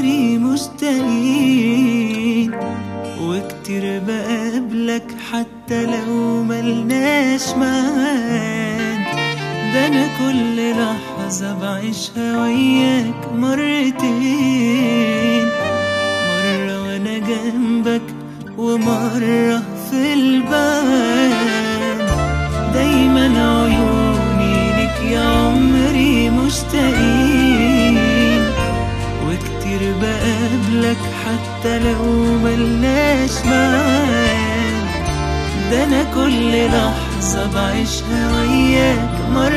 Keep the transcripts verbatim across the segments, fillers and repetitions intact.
عمري مشتاقين، وكتير بقابلك حتى لو ملناش معاد. ده أنا كل لحظة بعيشها وياك مرتين، مرة وأنا جنبك ومرة في البعد. دايما عيوني لك يا عمري مشتاقين، وكتير بقابلك حتى لو ملناش معاد. ده أنا كل لحظة بعيشها وياك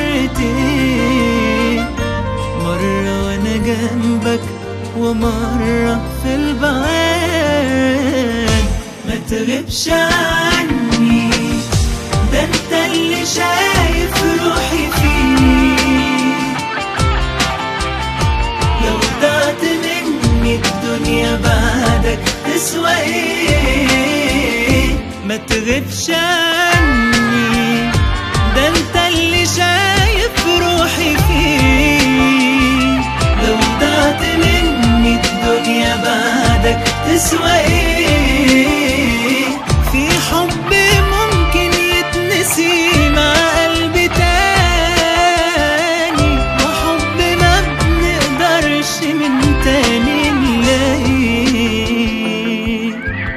مرتين، مرة وأنا جنبك ومرة في البعاد. ما تغيبش عني، ده انت اللي شايف روحي فيه. لو ضاعت مني الدنيا بعدك تسوى ايه؟ ما تغيبش عني، ده انت اللي شايف روحي فيه. لو ضاعت مني الدنيا بعدك تسوى ايه؟ في حب ممكن يتنسي مع قلبي تاني، وحب ما بنقدرش من تاني نلاقيه.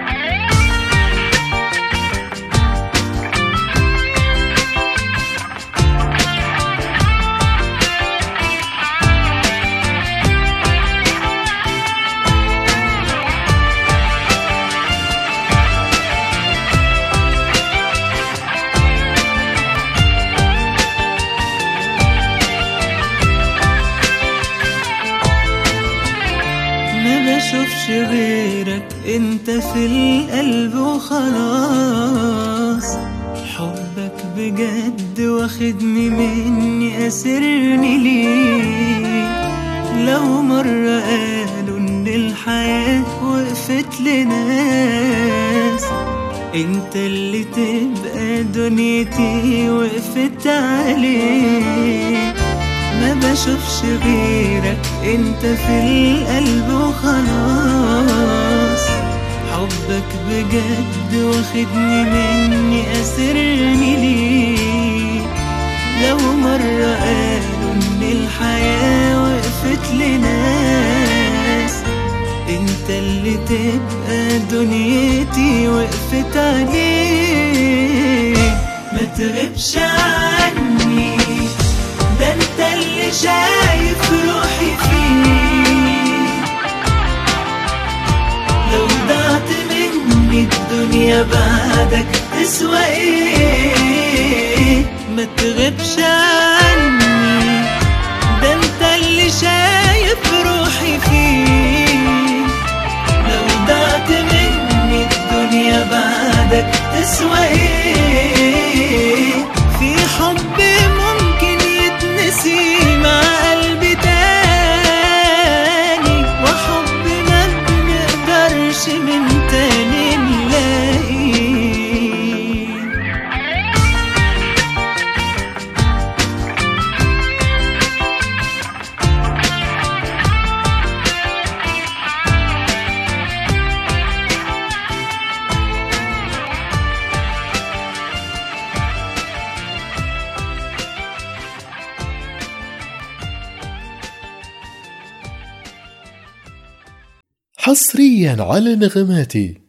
مشوفش غيرك انت في القلب وخلاص. حبك بجد واخدني مني اسرني ليه. لو مرة قالوا ان الحياة وقفت لناس، انت اللي تبقى دنيتي وقفت عليه. ما بشوفش غيرك انت في القلب وخلاص. حبك بجد واخدني مني اسرني ليه. لو مرة قالوا ان الحياة وقفت لناس، انت اللي تبقى دنيتي وقفت عليه. ما تغيبش عني، ده انت اللي شايف روحي فيه. لو ضاعت مني الدنيا بعدك تسوى ايه؟ ما تغيبش عني، ده انت اللي شايف روحي فيه. لو ضاعت مني الدنيا بعدك تسوى ايه؟ في حب ممكن يتنسي مع قلبي تاني، وحب ما بنقدرش من تاني نلاقيه. حصريا على نغماتي.